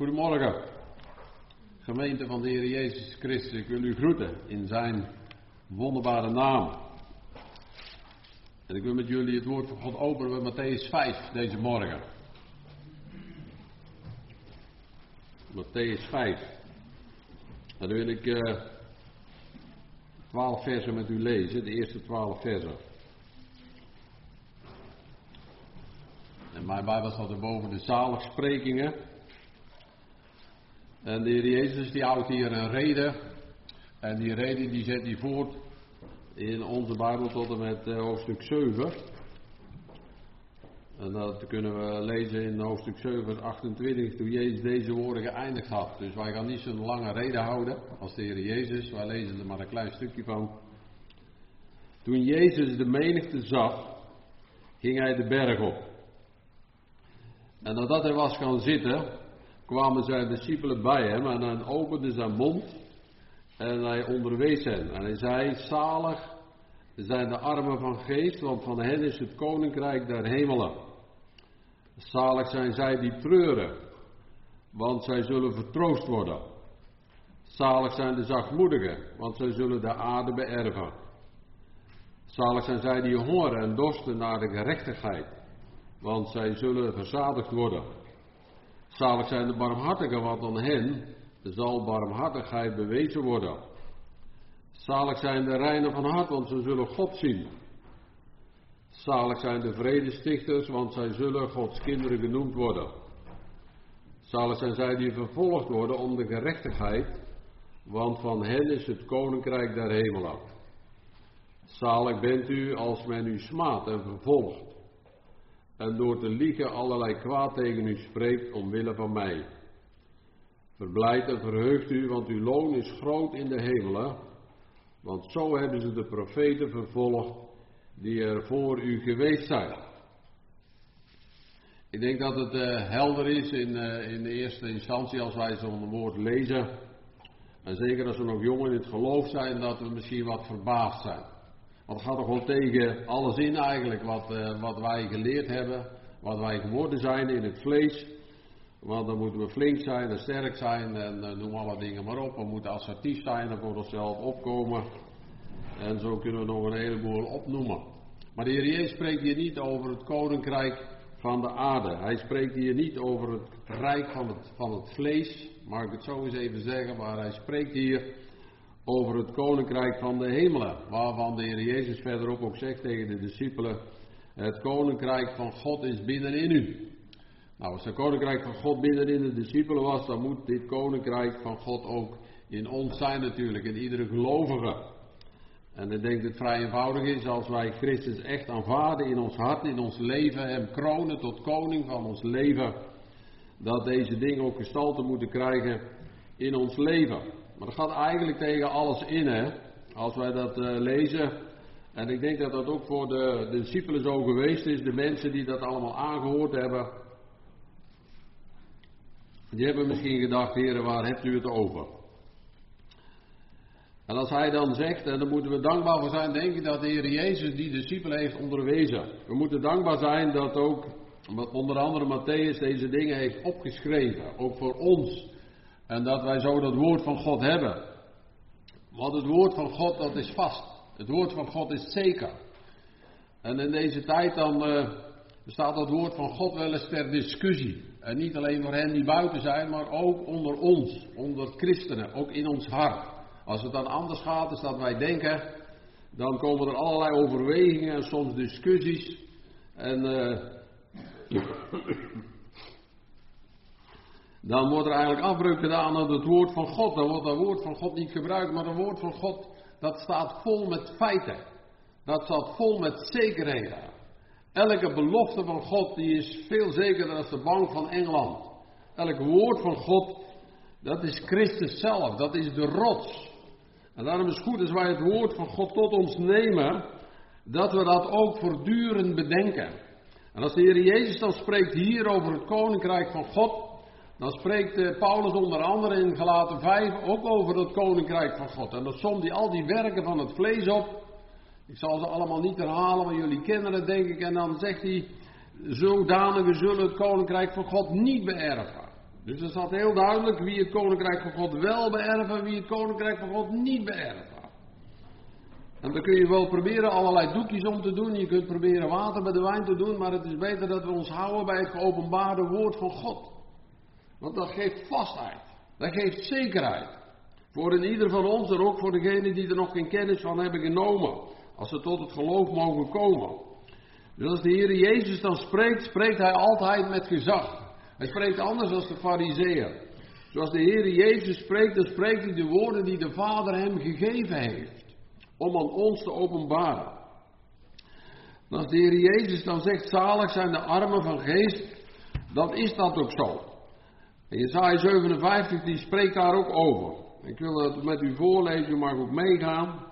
Goedemorgen, gemeente van de Heer Jezus Christus. Ik wil u groeten in zijn wonderbare naam. En ik wil met jullie het woord van God openen met Mattheüs 5 deze morgen. Mattheüs 5. En dan wil ik 12 versen met u lezen, de eerste 12 versen. En mijn Bijbel staat erboven de zaligsprekingen. En de Heer Jezus die houdt hier een reden. En die reden die zet hij voort in onze Bijbel tot en met hoofdstuk 7. En dat kunnen we lezen in hoofdstuk 7 vers 28, toen Jezus deze woorden geëindigd had. Dus wij gaan niet zo'n lange reden houden als de Heer Jezus. Wij lezen er maar een klein stukje van. Toen Jezus de menigte zag, ging hij de berg op. En nadat hij was gaan zitten, kwamen zijn discipelen bij hem en hij opende zijn mond en hij onderwees hen. En hij zei, zalig zijn de armen van geest, want van hen is het koninkrijk der hemelen. Zalig zijn zij die treuren, want zij zullen vertroost worden. Zalig zijn de zachtmoedigen, want zij zullen de aarde beërven. Zalig zijn zij die hongeren en dorsten naar de gerechtigheid, want zij zullen verzadigd worden. Zalig zijn de barmhartigen, want aan hen zal barmhartigheid bewezen worden. Zalig zijn de reinen van hart, want ze zullen God zien. Zalig zijn de vredestichters, want zij zullen Gods kinderen genoemd worden. Zalig zijn zij die vervolgd worden om de gerechtigheid, want van hen is het koninkrijk der hemelen. Zalig bent u als men u smaadt en vervolgt, en door te liegen allerlei kwaad tegen u spreekt omwille van mij. Verblijd en verheugt u, want uw loon is groot in de hemelen, want zo hebben ze de profeten vervolgd die er voor u geweest zijn. Ik denk dat het helder is in de eerste instantie als wij zo'n woord lezen, en zeker als we nog jong in het geloof zijn, dat we misschien wat verbaasd zijn. Want het gaat toch wel tegen alles in eigenlijk wat wij geleerd hebben, wat wij geworden zijn in het vlees. Want dan moeten we flink zijn en sterk zijn en noem alle dingen maar op. We moeten assertief zijn en voor onszelf opkomen. En zo kunnen we nog een heleboel opnoemen. Maar de Heer Jezus spreekt hier niet over het koninkrijk van de aarde. Hij spreekt hier niet over het rijk van het vlees, mag ik het zo eens even zeggen. Maar hij spreekt hier over het koninkrijk van de hemelen, waarvan de Heer Jezus verderop ook zegt tegen de discipelen, het koninkrijk van God is binnenin u. Nou, als het koninkrijk van God binnenin de discipelen was, dan moet dit koninkrijk van God ook in ons zijn natuurlijk, in iedere gelovige. En ik denk dat het vrij eenvoudig is als wij Christus echt aanvaarden in ons hart, in ons leven, hem kronen tot koning van ons leven, dat deze dingen ook gestalte moeten krijgen in ons leven. Maar dat gaat eigenlijk tegen alles in, hè, als wij dat lezen. En ik denk dat dat ook voor de discipelen zo geweest is, de mensen die dat allemaal aangehoord hebben. Die hebben misschien gedacht, heren, waar hebt u het over? En als hij dan zegt, en daar moeten we dankbaar voor zijn, denk ik dat de Heer Jezus die discipelen heeft onderwezen. We moeten dankbaar zijn dat ook, onder andere Mattheüs, deze dingen heeft opgeschreven, ook voor ons. En dat wij zo dat woord van God hebben. Want het woord van God, dat is vast. Het woord van God is zeker. En in deze tijd dan staat dat woord van God wel eens ter discussie. En niet alleen voor hen die buiten zijn, maar ook onder ons, onder christenen, ook in ons hart. Als het dan anders gaat dan dat wij denken, dan komen er allerlei overwegingen en soms discussies. En dan wordt er eigenlijk afbreuk gedaan aan het woord van God. Dan wordt dat woord van God niet gebruikt, maar het woord van God, dat staat vol met feiten. Dat staat vol met zekerheden. Elke belofte van God, die is veel zekerder dan de bank van Engeland. Elk woord van God, dat is Christus zelf, dat is de rots. En daarom is het goed als wij het woord van God tot ons nemen, dat we dat ook voortdurend bedenken. En als de Heer Jezus dan spreekt hier over het koninkrijk van God, dan spreekt Paulus onder andere in Galaten 5 ook over het koninkrijk van God. En dan somt hij al die werken van het vlees op. Ik zal ze allemaal niet herhalen, maar jullie kennen het denk ik. En dan zegt hij, zodanigen zullen het koninkrijk van God niet beërven. Dus er staat heel duidelijk wie het koninkrijk van God wel beërven en wie het koninkrijk van God niet beërven. En dan kun je wel proberen allerlei doekjes om te doen. Je kunt proberen water bij de wijn te doen. Maar het is beter dat we ons houden bij het geopenbaarde woord van God. Want dat geeft vastheid. Dat geeft zekerheid. Voor in ieder van ons en ook voor degenen die er nog geen kennis van hebben genomen. Als ze tot het geloof mogen komen. Dus als de Heer Jezus dan spreekt, spreekt hij altijd met gezag. Hij spreekt anders dan de Farizeeën. Zoals de Heer Jezus spreekt, dan spreekt hij de woorden die de Vader hem gegeven heeft. Om aan ons te openbaren. En als de Heer Jezus dan zegt, zalig zijn de armen van geest, dan is dat ook zo. En Jesaja 57, die spreekt daar ook over. Ik wil het met u voorlezen, u mag ook meegaan.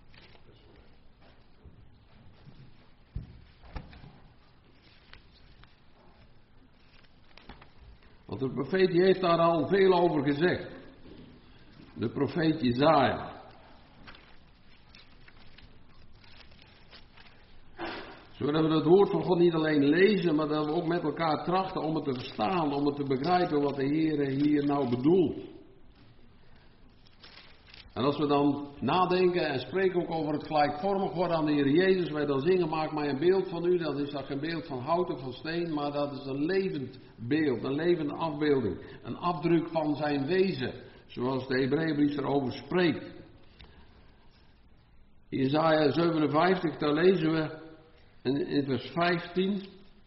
Want de profeet die heeft daar al veel over gezegd. De profeet Jesaja. Zodat we het woord van God niet alleen lezen, maar dat we ook met elkaar trachten om het te verstaan, om het te begrijpen wat de Heer hier nou bedoelt. En als we dan nadenken en spreken ook over het gelijkvormig worden aan de Heer Jezus, wij dan zingen, maak mij een beeld van u, dan is dat geen beeld van hout of van steen, maar dat is een levend beeld, een levende afbeelding, een afdruk van zijn wezen, zoals de Hebreeënbrief erover spreekt. In Jesaja 57, daar lezen we in vers 15.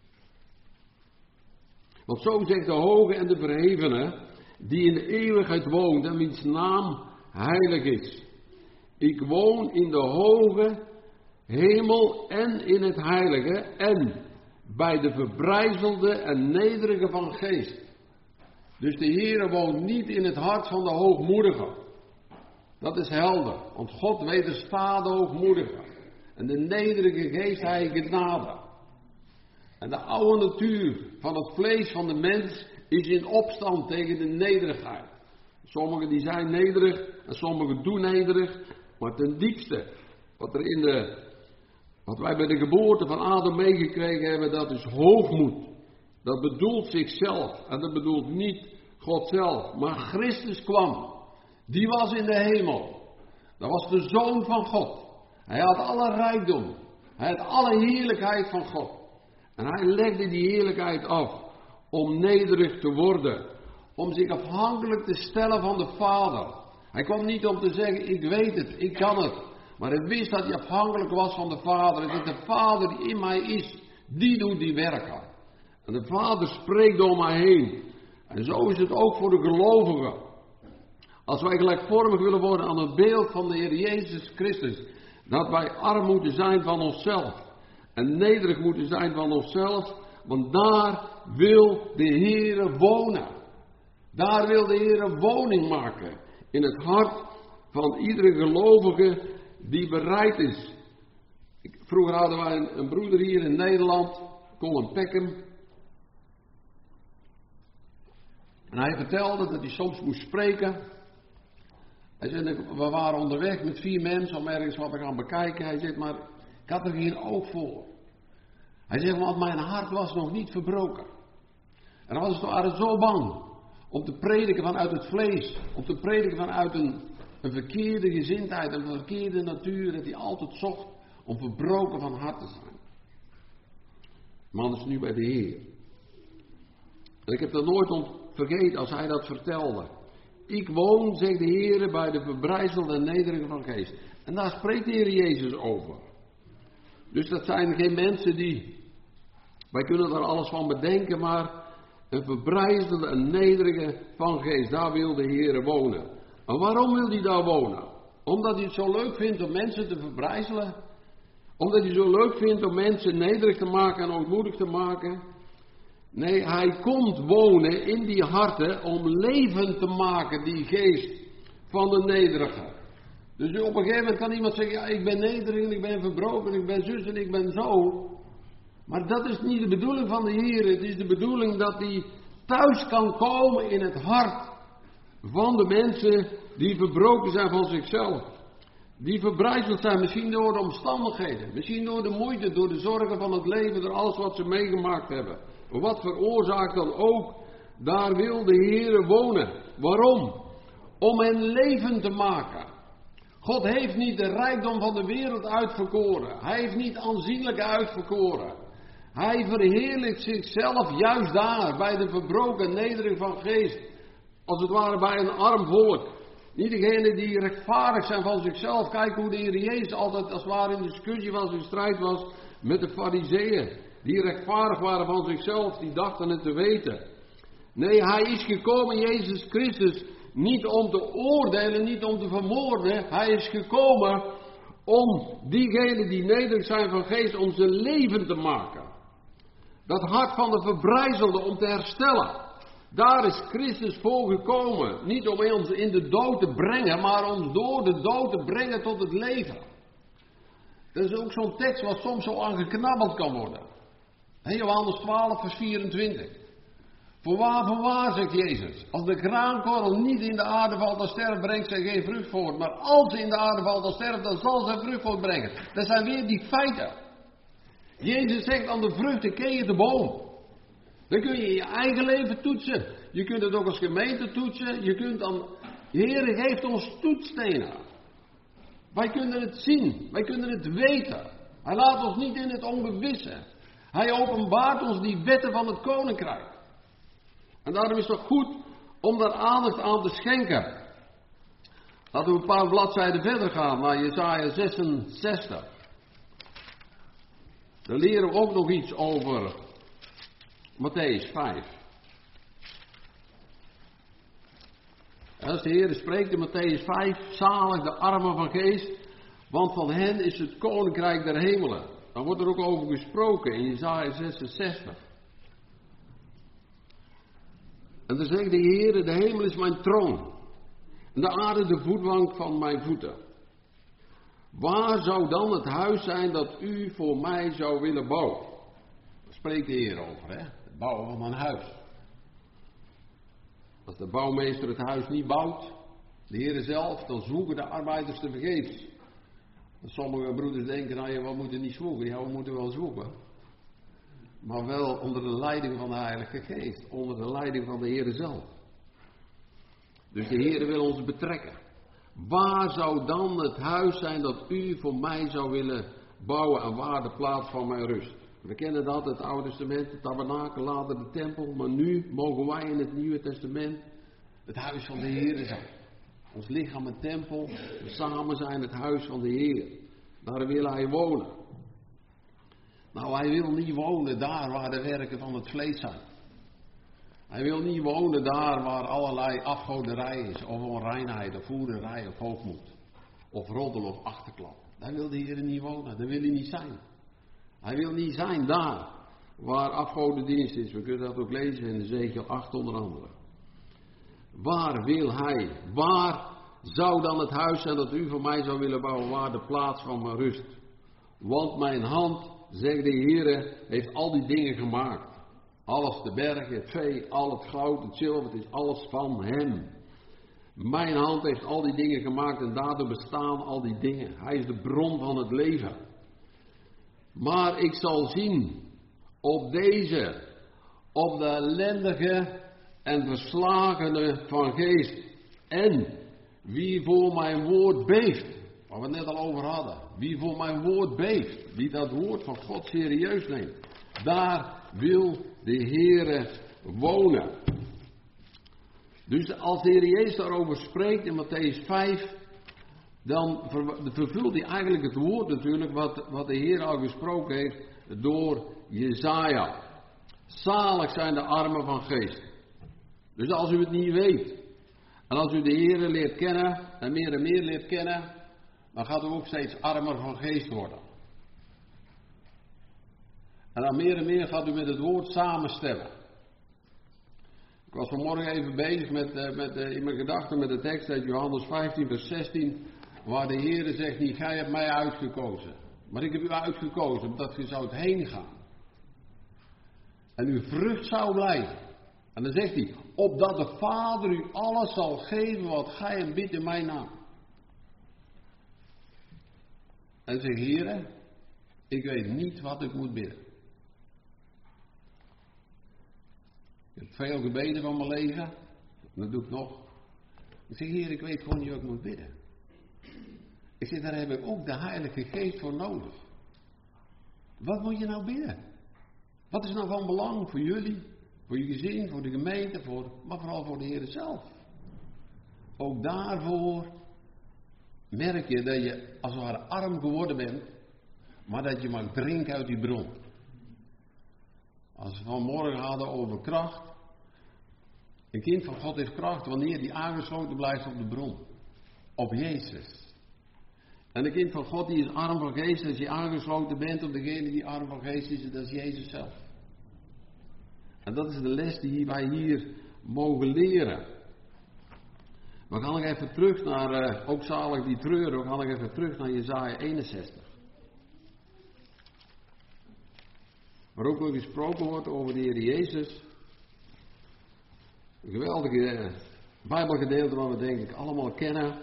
Want zo zegt de hoge en de verhevene, die in de eeuwigheid woont en wiens naam heilig is. Ik woon in de hoge hemel en in het heilige en bij de verbrijzelde en nederige van geest. Dus de Heere woont niet in het hart van de hoogmoedige. Dat is helder, want God wederstaat de hoogmoedige. En de nederige geest hij genade. En de oude natuur van het vlees van de mens is in opstand tegen de nederigheid. Sommigen die zijn nederig en sommigen doen nederig. Maar ten diepste, wat wij bij de geboorte van Adam meegekregen hebben, dat is hoogmoed. Dat bedoelt zichzelf en dat bedoelt niet God zelf. Maar Christus kwam. Die was in de hemel. Dat was de Zoon van God. Hij had alle rijkdom. Hij had alle heerlijkheid van God. En hij legde die heerlijkheid af om nederig te worden. Om zich afhankelijk te stellen van de Vader. Hij kwam niet om te zeggen, ik weet het, ik kan het. Maar hij wist dat hij afhankelijk was van de Vader. En dat de Vader die in mij is, die doet die werken. En de Vader spreekt door mij heen. En zo is het ook voor de gelovigen. Als wij gelijkvormig willen worden aan het beeld van de Heer Jezus Christus. Dat wij arm moeten zijn van onszelf. En nederig moeten zijn van onszelf. Want daar wil de Heere wonen. Daar wil de Heere woning maken. In het hart van iedere gelovige die bereid is. Vroeger hadden wij een broeder hier in Nederland. Colin Peckham. En hij vertelde dat hij soms moest spreken. Hij zei, we waren onderweg met 4 mensen om ergens wat te gaan bekijken. Hij zegt, maar ik had er geen oog voor. Hij zegt, want mijn hart was nog niet verbroken. En dan waren ze zo bang om te prediken vanuit het vlees. Om te prediken vanuit een verkeerde gezindheid, een verkeerde natuur. Dat hij altijd zocht om verbroken van hart te zijn. De man is nu bij de Heer. En ik heb dat nooit vergeten als hij dat vertelde. Ik woon, zegt de Heer, bij de verbrijzelde en nederige van geest. En daar spreekt de Heer Jezus over. Dus dat zijn geen mensen wij kunnen er alles van bedenken, maar een verbrijzelde en nederige van geest, daar wil de Heer wonen. En waarom wil hij daar wonen? Omdat hij het zo leuk vindt om mensen te verbrijzelen? Omdat hij zo leuk vindt om mensen nederig te maken en ootmoedig te maken? Nee, hij komt wonen in die harten om levend te maken, die geest van de nederige. Dus op een gegeven moment kan iemand zeggen, ja, ik ben nederig en ik ben verbroken, ik ben zus en ik ben zo. Maar dat is niet de bedoeling van de Heer. Het is de bedoeling dat hij thuis kan komen in het hart van de mensen die verbroken zijn van zichzelf. Die verbrijzeld zijn, misschien door de omstandigheden, misschien door de moeite, door de zorgen van het leven, door alles wat ze meegemaakt hebben. Wat veroorzaakt dan ook Daar wil de Heere wonen. Waarom? Om hen levend te maken. God heeft niet de rijkdom van de wereld uitverkoren. Hij heeft niet aanzienlijk uitverkoren. Hij verheerlijkt zichzelf juist daar, bij de verbroken nederig van geest. Als het ware bij een arm volk. Niet degenen die rechtvaardig zijn van zichzelf. Kijk hoe de Heer Jezus altijd als het ware in discussie was, in strijd was met de Farizeeën. Die rechtvaardig waren van zichzelf, die dachten het te weten. Nee, hij is gekomen, Jezus Christus, niet om te oordelen, niet om te vermoorden. Hij is gekomen om diegenen die nederig zijn van geest, om ze levend te maken. Dat hart van de verbrijzelde om te herstellen. Daar is Christus voor gekomen. Niet om ons in de dood te brengen, maar ons door de dood te brengen tot het leven. Dat is ook zo'n tekst wat soms zo aangeknabbeld kan worden. Johannes 12 vers 24. Voorwaar, zegt Jezus, als de graankorrel niet in de aarde valt, dan sterft, brengt zij geen vrucht voort. Maar als ze in de aarde valt, dan sterft, dan zal zij vrucht voortbrengen. Dat zijn weer die feiten. Jezus zegt, aan de vruchten ken je de boom. Dan kun je in je eigen leven toetsen. Je kunt het ook als gemeente toetsen. Je kunt dan, de Heer geeft ons toetsstenen. Wij kunnen het zien. Wij kunnen het weten. Hij laat ons niet in het onbewisse. Hij openbaart ons die wetten van het koninkrijk. En daarom is het goed om daar aandacht aan te schenken. Laten we een paar bladzijden verder gaan naar Jesaja 66. Dan leren we ook nog iets over Mattheüs 5. En als de Heer spreekt in Mattheüs 5, zalig de armen van geest, want van hen is het koninkrijk der hemelen. Dan wordt er ook over gesproken in Jesaja 66. En dan zegt de Heer, de hemel is mijn troon en de aarde de voetbank van mijn voeten. Waar zou dan het huis zijn dat u voor mij zou willen bouwen? Daar spreekt de Heer over, hè? Het bouwen van een huis. Als de bouwmeester het huis niet bouwt, de Heer zelf, dan zoeken de arbeiders te vergeefs. Sommige broeders denken, nou ja, we moeten niet zoeken. Ja, we moeten wel zoeken. Maar wel onder de leiding van de Heilige Geest. Onder de leiding van de Heer zelf. Dus de Heer wil ons betrekken. Waar zou dan het huis zijn dat u voor mij zou willen bouwen en waar de plaats van mijn rust? We kennen dat, het Oude Testament, de tabernakel, later de tempel. Maar nu mogen wij in het Nieuwe Testament het huis van de Heer zijn. Ons lichaam een tempel, we samen zijn het huis van de Heer. Daar wil hij wonen. Nou, hij wil niet wonen daar waar de werken van het vlees zijn. Hij wil niet wonen daar waar allerlei afgoderij is, of onreinheid, of voerderij, of hoogmoed. Of roddel, of achterklap. Daar wil de Heer niet wonen, daar wil hij niet zijn. Hij wil niet zijn daar waar afgodendienst is. We kunnen dat ook lezen in Ezekiel 8 onder andere. Waar wil hij? Waar zou dan het huis zijn dat u voor mij zou willen bouwen? Waar de plaats van mijn rust? Want mijn hand, zegt de Heer, heeft al die dingen gemaakt. Alles, de bergen, het vee, al het goud, het zilver, het is alles van hem. Mijn hand heeft al die dingen gemaakt en daardoor bestaan al die dingen. Hij is de bron van het leven. Maar ik zal zien op deze, op de ellendige en verslagene van geest. En wie voor mijn woord beeft, waar we het net al over hadden. Wie voor mijn woord beeft, wie dat woord van God serieus neemt. Daar wil de Heere wonen. Dus als de Heer Jezus daarover spreekt in Mattheüs 5, dan vervult hij eigenlijk het woord natuurlijk wat de Heer al gesproken heeft door Jesaja. Zalig zijn de armen van geest. Dus als u het niet weet, en als u de Heer leert kennen, en meer leert kennen, dan gaat u ook steeds armer van geest worden. En dan meer en meer gaat u met het woord samenstemmen. Ik was vanmorgen even bezig in mijn gedachten met de tekst uit Johannes 15 vers 16, waar de Heer zegt niet, gij hebt mij uitgekozen, maar ik heb u uitgekozen omdat u zou heen gaan. En uw vrucht zou blijven. En dan zegt hij, opdat de Vader u alles zal geven wat gij hem bidt in mijn naam. En zegt, Heere, ik weet niet wat ik moet bidden. Ik heb veel gebeden van mijn leven. Dat doe ik nog. Ik zeg, Heer, ik weet gewoon niet wat ik moet bidden. Ik zeg, daar heb ik ook de Heilige Geest voor nodig. Wat moet je nou bidden? Wat is nou van belang voor jullie, voor je gezin, voor de gemeente, maar vooral voor de Heer zelf? Ook daarvoor merk je dat je als het ware arm geworden bent, maar dat je mag drinken uit die bron. Als we vanmorgen hadden over kracht. Een kind van God heeft kracht wanneer die aangesloten blijft op de bron. Op Jezus. En een kind van God die is arm van geest als je aangesloten bent op degene die arm van geest is, dat is Jezus zelf. En dat is de les die wij hier mogen leren. We gaan nog even terug naar, ook zalig die treuren, we gaan nog even terug naar Jesaja 61. Waar ook nog gesproken wordt over de Heer Jezus. Een geweldige Bijbelgedeelte wat we denk ik allemaal kennen.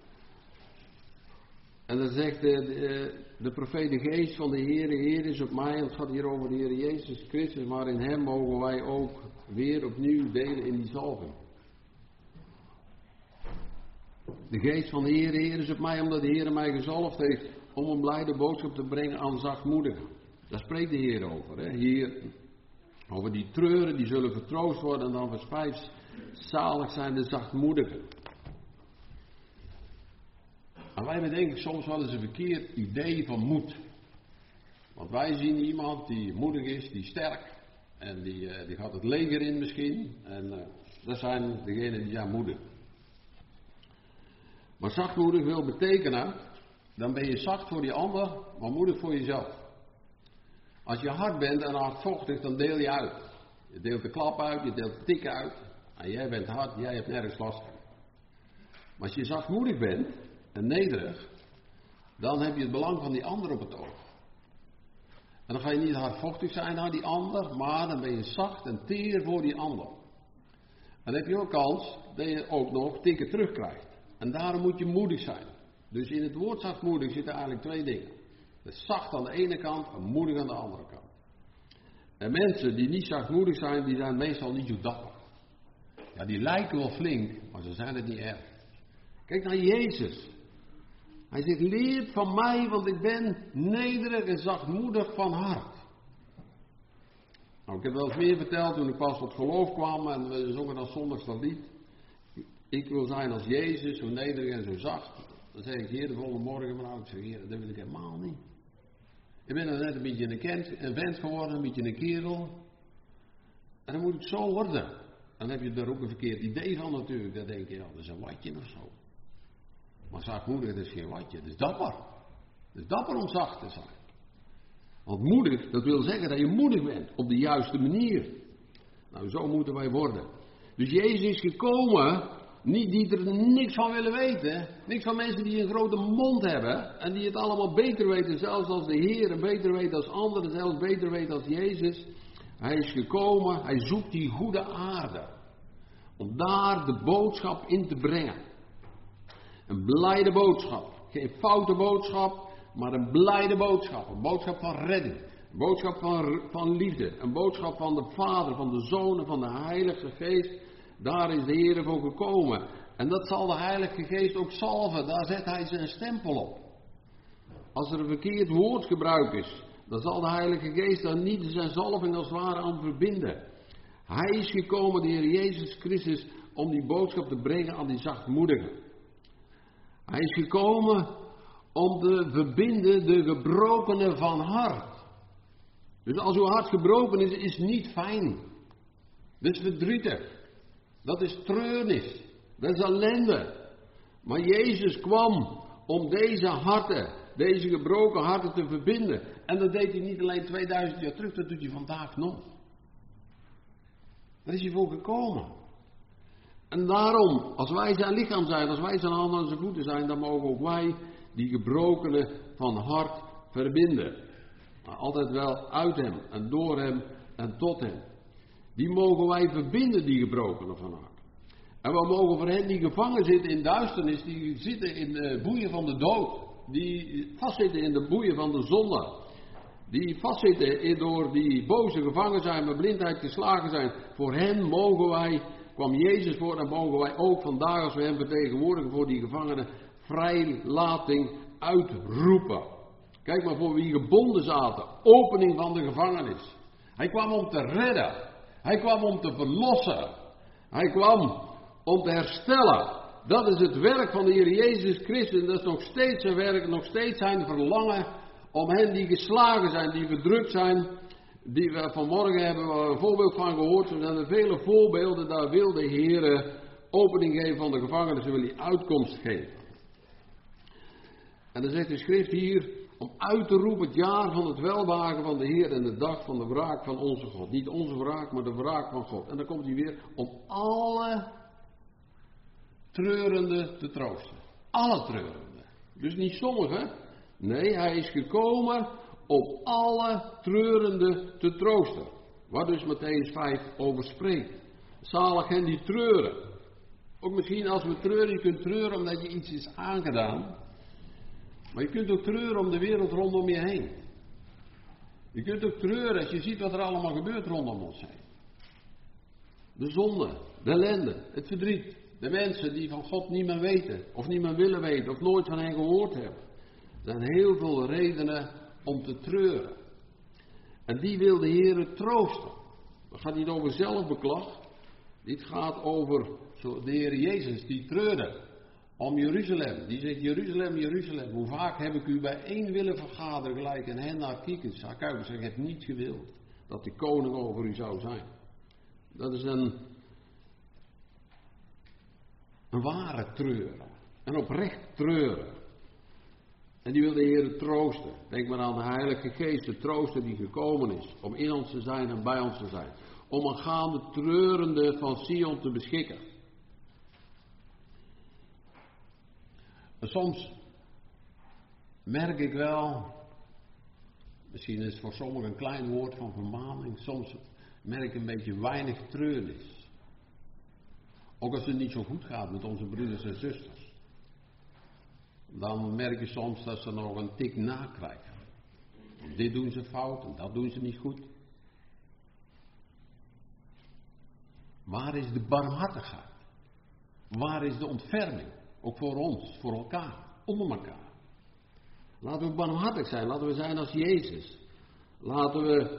En dan zegt de profeet, de geest van de Heer is op mij. En het gaat hier over de Heer Jezus Christus, maar in hem mogen wij ook weer opnieuw delen in die zalving. De geest van de Heer is op mij, omdat de Heer mij gezalfd heeft om een blijde boodschap te brengen aan zachtmoedigen. Daar spreekt de Heer over. Hè? Hier over die treuren, die zullen vertroost worden. En dan vers 5, zalig zijn de zachtmoedigen. En wij hebben denk ik soms wel eens een verkeerd idee van moed. Want wij zien iemand die moedig is, die sterk. En die gaat het leger in misschien. En dat zijn degenen die zijn moedig. Maar zachtmoedig wil betekenen, dan ben je zacht voor die ander, maar moedig voor jezelf. Als je hard bent en hardvochtig, dan deel je uit. Je deelt de klap uit, je deelt de tik uit. En jij bent hard, jij hebt nergens last van. Maar als je zachtmoedig bent en nederig, dan heb je het belang van die ander op het oog. En dan ga je niet hardvochtig zijn naar die ander, maar dan ben je zacht en teer voor die ander. En dan heb je ook kans dat je ook nog tikken terugkrijgt. En daarom moet je moedig zijn. Dus in het woord zachtmoedig zitten eigenlijk twee dingen. Dus zacht aan de ene kant en moedig aan de andere kant. En mensen die niet zachtmoedig zijn, die zijn meestal niet zo dapper. Ja, die lijken wel flink, maar ze zijn het niet erg. Kijk naar Jezus. Hij zegt, leer van mij, want ik ben nederig en zachtmoedig van hart. Nou, ik heb wel eens meer verteld toen ik pas tot geloof kwam en we zongen dan zondags dat lied. Ik wil zijn als Jezus, zo nederig en zo zacht. Dan zeg ik, Heer, de volgende morgen, maar ik zeg, Heer, dat wil ik helemaal niet. Ik ben dan net een beetje een vent geworden, een beetje een kerel. En dan moet ik zo worden. Dan heb je er ook een verkeerd idee van natuurlijk. Dan denk je, ja, dat is een watje of zo. Maar zachtmoedig, dat is geen watje, dat is dapper. Het is dapper om zacht te zijn. Want moedig, dat wil zeggen dat je moedig bent, op de juiste manier. Nou, zo moeten wij worden. Dus Jezus is gekomen, niet die er niks van willen weten. Niks van mensen die een grote mond hebben. En die het allemaal beter weten, zelfs als de Heer. En beter weten als anderen, zelfs beter weten als Jezus. Hij is gekomen, hij zoekt die goede aarde. Om daar de boodschap in te brengen. Een blijde boodschap. Geen foute boodschap, maar een blijde boodschap. Een boodschap van redding. Een boodschap van liefde. Een boodschap van de Vader, van de Zoon en van de Heilige Geest. Daar is de Heer voor gekomen. En dat zal de Heilige Geest ook zalven. Daar zet hij zijn stempel op. Als er een verkeerd woordgebruik is, dan zal de Heilige Geest daar niet zijn zalving als het ware aan verbinden. Hij is gekomen, de Heer Jezus Christus, om die boodschap te brengen aan die zachtmoedigen. Hij is gekomen om te verbinden de gebrokenen van hart. Dus als uw hart gebroken is, is het niet fijn. Dat is verdrietig. Dat is treurnis. Dat is ellende. Maar Jezus kwam om deze harten, deze gebroken harten te verbinden. En dat deed hij niet alleen 2000 jaar terug, dat doet hij vandaag nog. Daar is hij voor gekomen. En daarom, als wij zijn lichaam zijn, als wij zijn handen en zijn voeten zijn, dan mogen ook wij die gebrokenen van hart verbinden. Maar altijd wel uit hem en door hem en tot hem. Die mogen wij verbinden, die gebrokenen van hart. En we mogen voor hen die gevangen zitten in duisternis, die zitten in de boeien van de dood. Die vastzitten in de boeien van de zonde. die vastzitten door die boze gevangen zijn, met blindheid geslagen zijn. Voor hen kwam Jezus voor en mogen wij ook vandaag, als we hem vertegenwoordigen voor die gevangenen, vrijlating uitroepen. Kijk maar voor wie gebonden zaten, opening van de gevangenis. Hij kwam om te redden, hij kwam om te verlossen, hij kwam om te herstellen. Dat is het werk van de Heer Jezus Christus. Dat is nog steeds zijn werk, nog steeds zijn verlangen om hen die geslagen zijn, die verdrukt zijn, die we vanmorgen hebben een voorbeeld van gehoord. Er zijn er vele voorbeelden, daar wil de Heer opening geven van de gevangenen, ze wil die uitkomst geven. En dan zegt de schrift hier, om uit te roepen het jaar van het welbehagen van de Heer en de dag van de wraak van onze God. Niet onze wraak, maar de wraak van God. En dan komt hij weer om alle treurenden te troosten. Alle treurenden. Dus niet sommigen. Nee, hij is gekomen om alle treurenden te troosten. Waar dus Mattheüs 5 over spreekt. Zalig hen die treuren. Ook misschien als we treuren, je kunt treuren omdat je iets is aangedaan. Maar je kunt ook treuren om de wereld rondom je heen. Je kunt ook treuren als je ziet wat er allemaal gebeurt rondom ons heen. De zonde, de ellende, het verdriet. De mensen die van God niet meer weten, of niet meer willen weten, of nooit van hen gehoord hebben. Er zijn heel veel redenen om te treuren. En die wil de Heer troosten. Het gaat niet over zelfbeklag. Dit gaat over de Heer Jezus die treurde om Jeruzalem. Die zegt, Jeruzalem, Jeruzalem, hoe vaak heb ik u bijeen willen vergaderen, gelijk een hen naar kiekens. Zakkuiken zegt, ik heb niet gewild dat de koning over u zou zijn. Dat is een ware treuren. Een oprecht treuren. En die wil de Heer troosten. Denk maar aan de Heilige Geest, de trooster die gekomen is. Om in ons te zijn en bij ons te zijn. Om een gaande treurende van Sion te beschikken. En soms merk ik wel, misschien is het voor sommigen een klein woord van vermaning. Soms merk ik een beetje weinig treurnis. Ook als het niet zo goed gaat met onze broeders en zusters. Dan merk je soms dat ze nog een tik nakrijgen. Want dit doen ze fout en dat doen ze niet goed. Waar is de barmhartigheid? Waar is de ontferming? Ook voor ons, voor elkaar, onder elkaar. Laten we barmhartig zijn, laten we zijn als Jezus. Laten we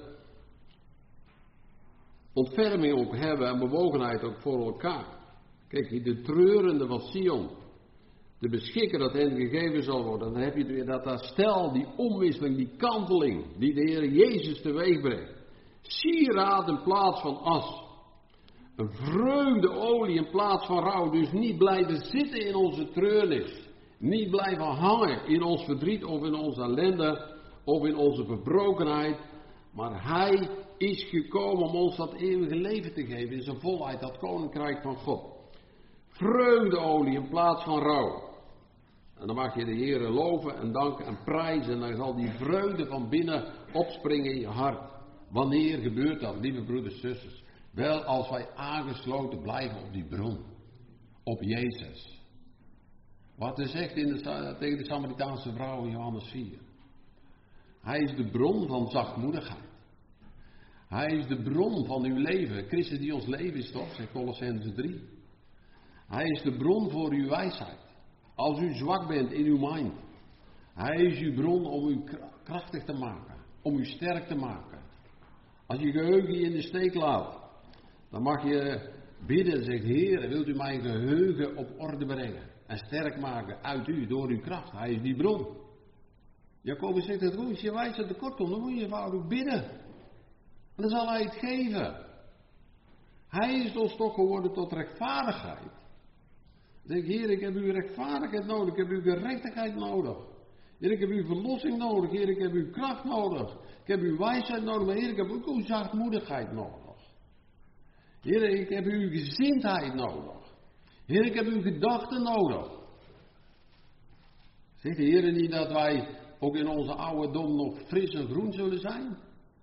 ontferming ook hebben en bewogenheid ook voor elkaar. Kijk, de treurende van Sion, te beschikken dat hen gegeven zal worden. Dan heb je weer dat stel, die omwisseling, die kanteling, die de Heer Jezus teweeg brengt. Sieraad in plaats van as. Een vreugdeolie in plaats van rouw. Dus niet blijven zitten in onze treurnis. Niet blijven hangen in ons verdriet of in onze ellende of in onze verbrokenheid. Maar Hij is gekomen om ons dat eeuwige leven te geven in zijn volheid, dat koninkrijk van God. Vreugdeolie in plaats van rouw. En dan mag je de Heer loven en danken en prijzen. En dan zal die vreugde van binnen opspringen in je hart. Wanneer gebeurt dat, lieve broeders en zusters? Wel als wij aangesloten blijven op die bron. Op Jezus. Wat hij zegt tegen de Samaritaanse vrouw in Johannes 4. Hij is de bron van zachtmoedigheid. Hij is de bron van uw leven. Christus die ons leven is toch, zegt Colossenzen 3. Hij is de bron voor uw wijsheid. Als u zwak bent in uw mind. Hij is uw bron om u krachtig te maken. Om u sterk te maken. Als je geheugen je in de steek laat. Dan mag je bidden, zegt Heer, wilt u mijn geheugen op orde brengen. En sterk maken uit u, door uw kracht. Hij is die bron. Jacobus zegt het goed, als je wijsheid tekort komt, dan moet je eenvoudig bidden. En dan zal hij het geven. Hij is ons toch geworden tot rechtvaardigheid. Dan zeg ik, Heer, ik heb uw rechtvaardigheid nodig, ik heb uw gerechtigheid nodig. Heer, ik heb uw verlossing nodig, Heer, ik heb uw kracht nodig. Ik heb uw wijsheid nodig, maar Heer, ik heb ook uw zachtmoedigheid nodig. Heer, ik heb uw gezindheid nodig. Heer, ik heb uw gedachten nodig. Zegt de Heer niet dat wij ook in onze ouderdom nog fris en groen zullen zijn?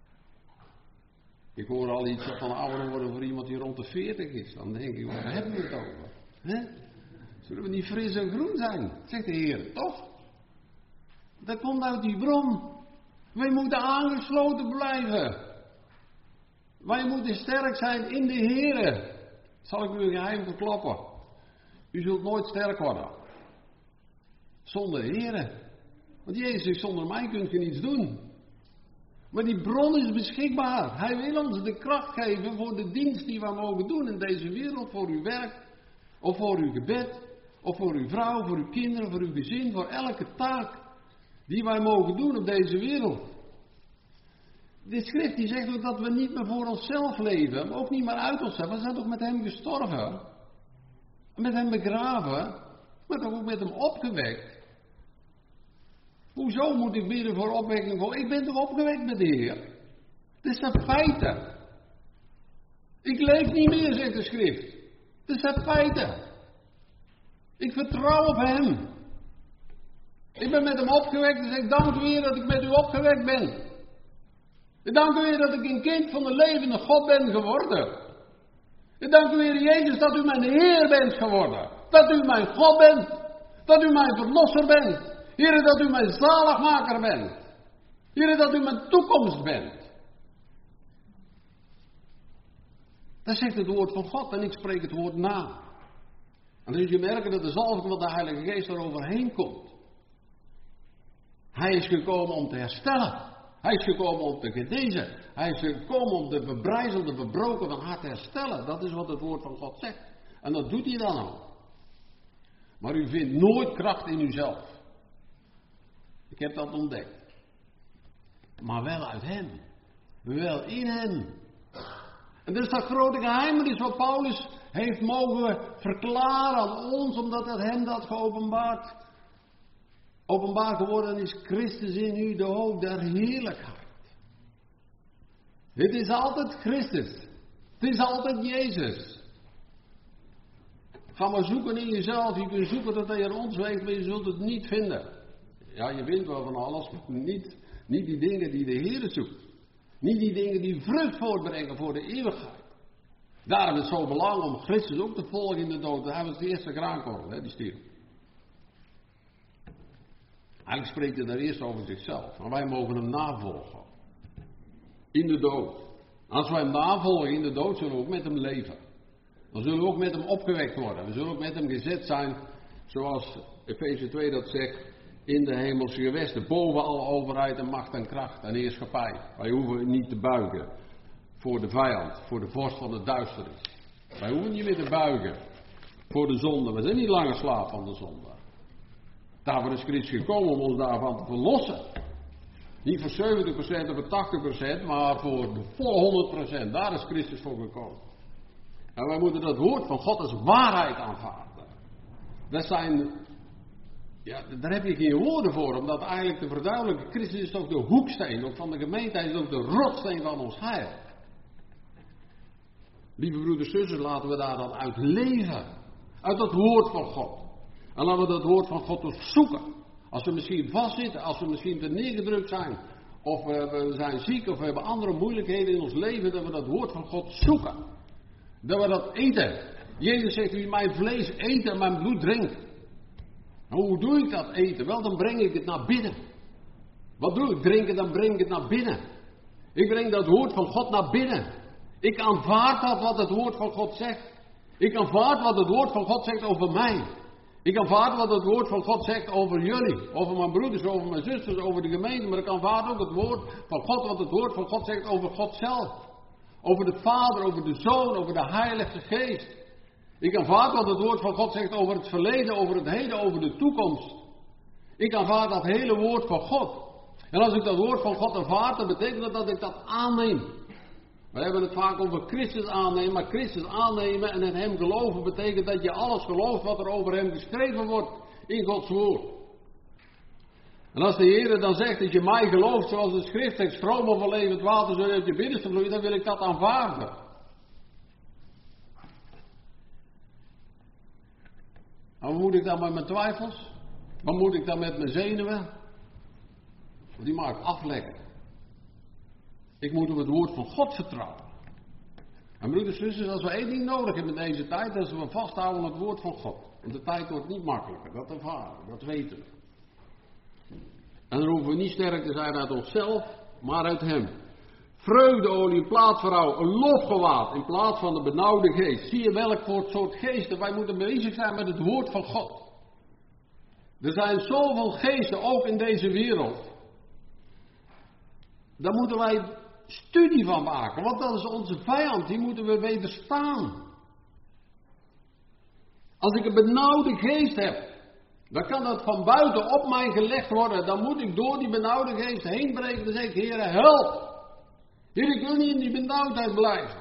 Ik hoor al iets van ouder worden voor iemand die rond de 40 is. Dan denk ik, waar hebben we het over? He? Zullen we niet fris en groen zijn? Zegt de Heer, toch? Dat komt uit die bron. Wij moeten aangesloten blijven. Wij moeten sterk zijn in de Heere. Zal ik u een geheim verklappen? U zult nooit sterk worden. Zonder de Heere. Want Jezus zegt, zonder mij kunt je niets doen. Maar die bron is beschikbaar. Hij wil ons de kracht geven voor de dienst die we mogen doen in deze wereld. Voor uw werk, of voor uw gebed, of voor uw vrouw, voor uw kinderen, voor uw gezin. Voor elke taak die wij mogen doen op deze wereld. De schrift die zegt ook dat we niet meer voor onszelf leven. Maar ook niet meer uit onszelf. We zijn toch met hem gestorven. Met hem begraven. Maar toch ook met hem opgewekt. Hoezo moet ik bidden voor opwekking? Ik ben toch opgewekt met de Heer? Het zijn feiten. Ik leef niet meer, zegt de schrift. Het zijn feiten. Ik vertrouw op hem. Ik ben met hem opgewekt en zeg dank u Heer dat ik met u opgewekt ben. Ik dank u Heer dat ik een kind van de levende God ben geworden. Ik dank u Heer Jezus dat u mijn Heer bent geworden. Dat u mijn God bent. Dat u mijn verlosser bent. Heer, dat u mijn zaligmaker bent. Heer, dat u mijn toekomst bent. Dat zegt het woord van God en ik spreek het woord na. En dan zul je merken dat de zalving van de Heilige Geest er overheen komt. Hij is gekomen om te herstellen. Hij is gekomen om te genezen. Hij is gekomen om de verbrijzelde, verbroken van hart te herstellen. Dat is wat het woord van God zegt. En dat doet hij dan ook. Maar u vindt nooit kracht in uzelf. Ik heb dat ontdekt. Maar wel uit hem. Wel in hem. En dat is dat grote geheimnis wat Paulus heeft mogen verklaren aan ons, omdat het hem dat geopenbaard. Openbaar geworden is Christus in u, de hoop der heerlijkheid. Het is altijd Christus. Het is altijd Jezus. Ga maar zoeken in jezelf. Je kunt zoeken dat hij er ons weegt, maar je zult het niet vinden. Ja, je vindt wel van alles, maar niet die dingen die de Heer zoekt. Niet die dingen die vrucht voortbrengen voor de eeuwigheid. Daarom is het zo belangrijk om Christus ook te volgen in de dood. Hij was de eerste graankorrel, die stierf. Eigenlijk spreekt hij daar eerst over zichzelf. Maar wij mogen hem navolgen. In de dood. Als wij hem navolgen in de dood, zullen we ook met hem leven. Dan zullen we ook met hem opgewekt worden. We zullen ook met hem gezet zijn, zoals Efeze 2 dat zegt, in de hemelse gewesten. Boven alle overheid en macht en kracht en heerschappij. Wij hoeven niet te buigen voor de vijand, voor de vorst van de duisternis. Wij hoeven niet meer te buigen voor de zonde. We zijn niet langer slaaf van de zonde. Daarvoor is Christus gekomen om ons daarvan te verlossen. Niet voor 70% of voor 80%, maar voor de volle 100%. Daar is Christus voor gekomen. En wij moeten dat woord van God als waarheid aanvaarden. Dat zijn, ja, daar heb je geen woorden voor, om dat eigenlijk te verduidelijken. Christus is ook de hoeksteen, ook van de gemeente, hij is ook de rotsteen van ons heil. Lieve broeders en zusters, laten we daar dan uit leven. Uit dat woord van God. En laten we dat woord van God dus zoeken. Als we misschien vastzitten, als we misschien te neergedrukt zijn, of we zijn ziek, of we hebben andere moeilijkheden in ons leven, dat we dat woord van God zoeken. Dat we dat eten. Jezus zegt, wie mijn vlees eet en mijn bloed drinkt. En hoe doe ik dat eten? Wel, dan breng ik het naar binnen. Wat doe ik? Drinken, dan breng ik het naar binnen. Ik breng dat woord van God naar binnen. Ik aanvaard dat wat het woord van God zegt. Ik aanvaard wat het woord van God zegt over mij. Ik aanvaard wat het woord van God zegt over jullie. Over mijn broeders, over mijn zusters, over de gemeente. Maar ik aanvaard ook het woord van God, wat het woord van God zegt over God zelf. Over de Vader, over de Zoon, over de Heilige Geest. Ik aanvaard wat het woord van God zegt over het verleden, over het heden, over de toekomst. Ik aanvaard dat hele woord van God. En als ik dat woord van God aanvaard, dan betekent dat ik dat aanneem. We hebben het vaak over Christus aannemen, maar Christus aannemen en in hem geloven betekent dat je alles gelooft wat er over hem geschreven wordt in Gods woord. En als de Heer dan zegt dat je mij gelooft, zoals de schrift zegt, stromen van levend water zullen uit je binnenste vloeien, dan wil ik dat aanvaarden. En wat moet ik dan met mijn twijfels? Wat moet ik dan met mijn zenuwen? Die mag ik afleggen. Ik moet op het woord van God vertrouwen. En broeders en zusters, als we één ding nodig hebben in deze tijd, dan zullen we vasthouden aan het woord van God. Want de tijd wordt niet makkelijker, dat ervaren, dat weten we. En dan hoeven we niet sterk te zijn uit onszelf, maar uit hem. Vreugdeolie in plaats van rouw, een lofgewaad in plaats van de benauwde geest. Zie je welk voor soort geesten wij moeten bezig zijn met het woord van God. Er zijn zoveel geesten, ook in deze wereld. Daar moeten wij studie van maken, want dat is onze vijand, die moeten we wederstaan. Als ik een benauwde geest heb, dan kan dat van buiten op mij gelegd worden. Dan moet ik door die benauwde geest heen breken. Dan zeg ik, Heer, help. Heer, ik wil niet in die benauwdheid blijven.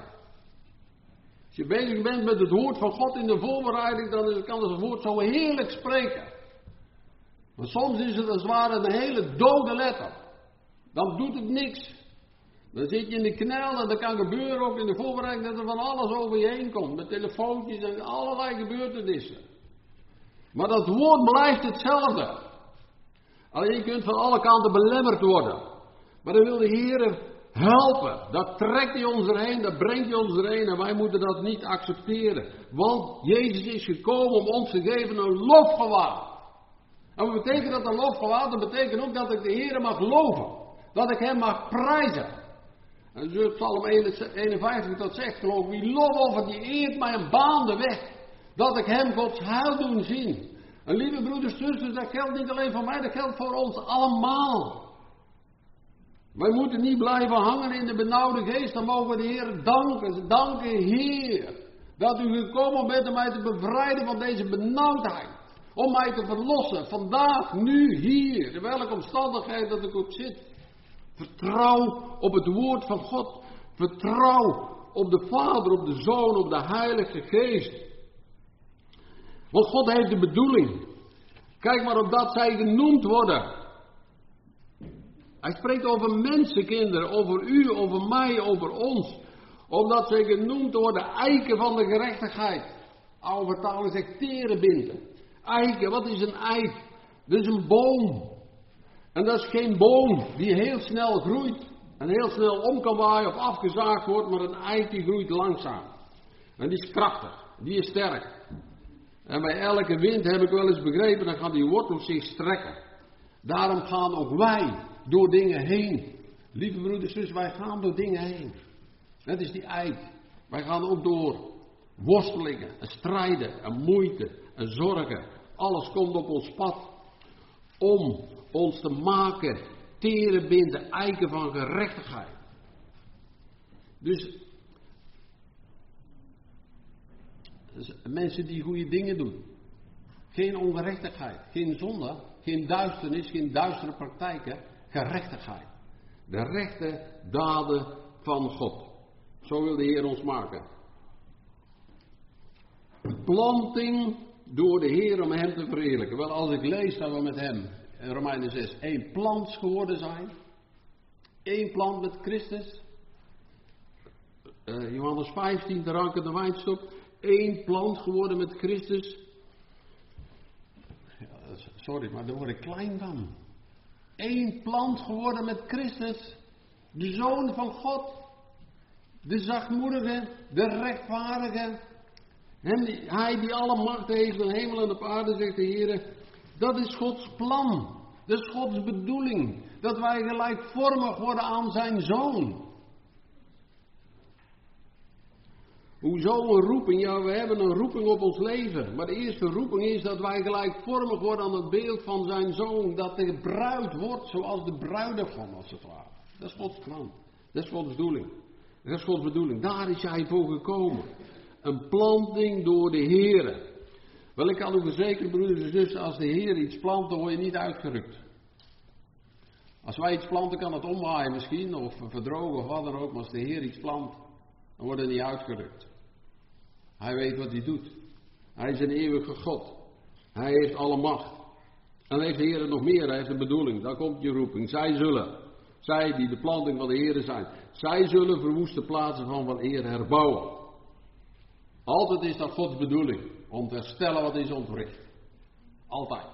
Als je bezig bent met het woord van God in de voorbereiding, dan kan het woord zo heerlijk spreken. Maar soms is het als het ware een hele dode letter. Dan doet het niks. Dan zit je in de knel en dat kan gebeuren ook in de voorbereiding dat er van alles over je heen komt. Met telefoontjes en allerlei gebeurtenissen. Maar dat woord blijft hetzelfde. Alleen je kunt van alle kanten belemmerd worden. Maar dan wil de Heer helpen. Dat trekt hij ons erheen, dat brengt hij ons erheen. En wij moeten dat niet accepteren. Want Jezus is gekomen om ons te geven een lofgewaad. En wat betekent dat een lofgewaad? Dat betekent ook dat ik de Heer mag loven. Dat ik hem mag prijzen. En zo Psalm 51 dat zegt, geloof wie lofoffert, die eert mij een baan de weg. Dat ik hem Gods heil doen zien. En lieve broeders en zusters, dat geldt niet alleen voor mij, dat geldt voor ons allemaal. Wij moeten niet blijven hangen in de benauwde geest, dan mogen we de Heer danken. Danken Heer, dat u gekomen bent om mij te bevrijden van deze benauwdheid. Om mij te verlossen, vandaag, nu, hier, in welke omstandigheid dat ik ook zit. Vertrouw op het woord van God. Vertrouw op de Vader, op de Zoon, op de Heilige Geest. Want God heeft de bedoeling. Kijk maar op dat zij genoemd worden. Hij spreekt over mensenkinderen, over u, over mij, over ons. Omdat zij genoemd worden, eiken van de gerechtigheid. Oude vertaling zegt terebinten. Eiken, wat is een eik? Dat is een boom. En dat is geen boom die heel snel groeit en heel snel om kan waaien of afgezaagd wordt, maar een eik die groeit langzaam. En die is krachtig, die is sterk. En bij elke wind heb ik wel eens begrepen, dan gaan die wortels zich strekken. Daarom gaan ook wij door dingen heen. Lieve broeders en zussen, wij gaan door dingen heen. Net is die eik. Wij gaan ook door worstelingen en strijden en moeite en zorgen. Alles komt op ons pad om ons te maken terebinten, eiken van gerechtigheid. Dus mensen die goede dingen doen. Geen ongerechtigheid, geen zonde, geen duisternis, geen duistere praktijken. Gerechtigheid. De rechte daden van God. Zo wil de Heer ons maken. Planting door de Heer om hem te verheerlijken. Wel, als ik lees dat we met hem, in Romeinen 6, één plant geworden zijn. Eén plant met Christus. Johannes 15, de rankende wijnstok. Eén plant geworden met Christus. Ja, sorry, maar daar word ik klein van. Eén plant geworden met Christus. De Zoon van God. De zachtmoedige, de rechtvaardige. Hij die alle macht heeft in hemel en op aarde, zegt de Heer. Dat is Gods plan. Dat is Gods bedoeling. Dat wij gelijkvormig worden aan zijn Zoon. Hoezo een roeping? Ja, we hebben een roeping op ons leven. Maar de eerste roeping is dat wij gelijkvormig worden aan het beeld van zijn Zoon. Dat de bruid wordt zoals de bruidegom, als het ware. Dat is Gods plan. Dat is Gods bedoeling. Dat is Gods bedoeling. Daar is hij voor gekomen. Een planting door de Heer. Wel, ik kan u verzekeren, broeders en zussen, als de Heer iets plant, dan word je niet uitgerukt. Als wij iets planten, kan het omwaaien misschien, of verdrogen of wat dan ook. Maar als de Heer iets plant, dan wordt het niet uitgerukt. Hij weet wat hij doet. Hij is een eeuwige God. Hij heeft alle macht. En dan heeft de Heer nog meer, hij heeft een bedoeling. Daar komt je roeping. Zij die de planting van de Heer zijn, zij zullen verwoeste plaatsen van wat eer herbouwen. Altijd is dat Gods bedoeling, om te herstellen wat is ontwricht. Altijd.